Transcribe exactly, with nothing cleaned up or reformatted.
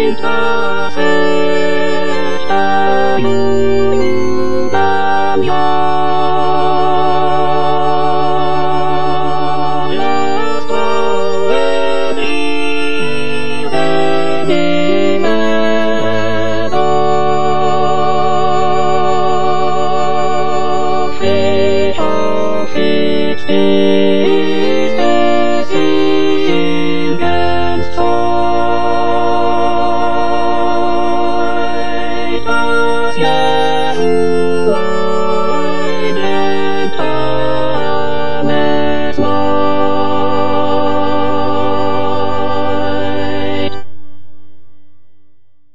たせした夢よラストエディで見れば非常識